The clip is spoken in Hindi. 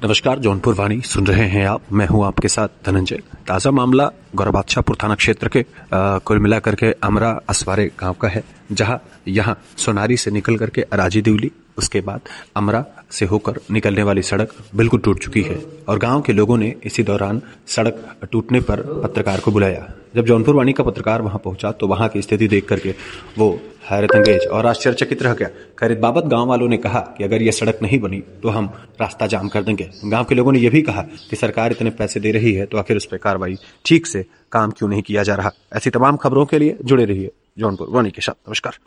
नमस्कार, जौनपुर वाणी सुन रहे हैं आप। मैं हूं आपके साथ धनंजय। ताज़ा मामला गौरा बादशाहपुर थाना क्षेत्र के कुल मिलाकर के अमरा असवारे गांव का है, जहां यहां सोनारी से निकल करके अराजी दिवली, उसके बाद अमरा से होकर निकलने वाली सड़क बिल्कुल टूट चुकी है और गांव के लोगों ने इसी दौरान सड़क टूटने पर पत्रकार को बुलाया। जब जौनपुर वाणी का पत्रकार वहां पहुंचा तो वहां की स्थिति देख करके वो हैरत अंगेज और आश्चर्यचकित रह गया। खैर बाबत गांव वालों ने कहा कि अगर ये सड़क नहीं बनी तो हम रास्ता जाम कर देंगे। गांव के लोगों ने यह भी कहा कि सरकार इतने पैसे दे रही है तो आखिर उस पर कार्रवाई ठीक से काम क्यों नहीं किया जा रहा। ऐसी तमाम खबरों के लिए जुड़े रहिए जौनपुर वाणी के साथ। नमस्कार।